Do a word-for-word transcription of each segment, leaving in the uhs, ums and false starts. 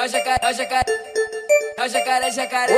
É o jacaré, é o jacaré, é o jacaré, jacaré.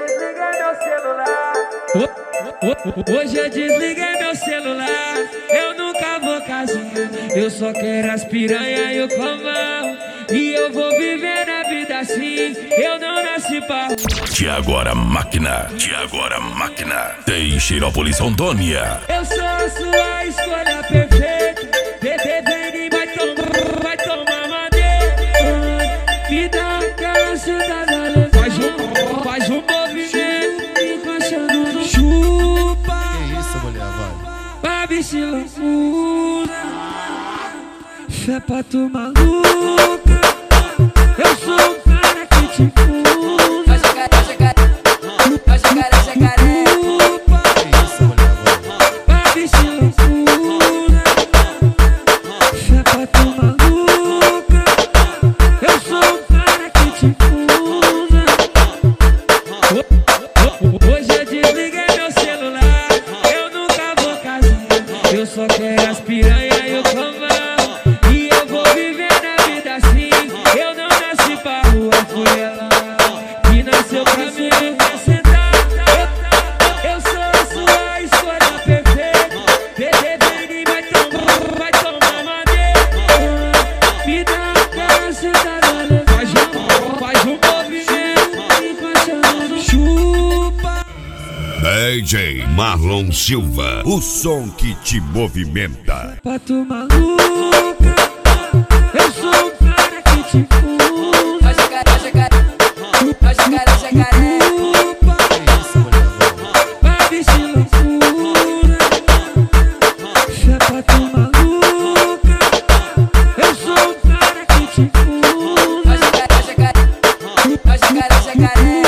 Hoje eu desliguei meu celular. Eu nunca vou casar. Eu só quero as piranha e o comão. E eu vou viver na vida assim. Eu não nasci pra... Tiagora Máquina, Tiagora Máquina, Teixeirópolis, Rondônia. Eu sou a sua escolha perfeita. Bebê, vem e vai tomar, vai tomar madeira. Me dá aquela sentada, faz um, faz um movimento, encaixando no chupa. Que isso, mulher, vai. Pra bicho loucura, fé pra tu maluca. Eu sou o cara que te É o jacaré, é o jacaré, é o jacaré, jacaré. Que isso, mulher, vai. pra bicho loucura, fé pra tu maluca. Eu sou o cara que te usa. Hoje eu desliguei meu celular. Eu nunca vou casar. Eu só quero as piranha e o comão. E eu vou viver na vida assim. Eu não nasci pra rua, foi ela que nasceu pra me representar. Eu, eu sou a sua escolha perfeita. Bebê, vem e vai tomar, vai tomar madeira. Me dá aquela sentada, faz um, faz um movimento, encaixando no chupa. D J Marlon Silva, o som que te movimenta. Pra tu maluca, eu sou o cara que te usa. É o jacaré, é o jacaré, é o jacaré, jacaré. Que isso, mulher, vai. Pra bicho loucura, fé pra tu maluca. Eu sou o cara que te É o usa. jacaré, é o jacaré, é o jacaré, jacaré.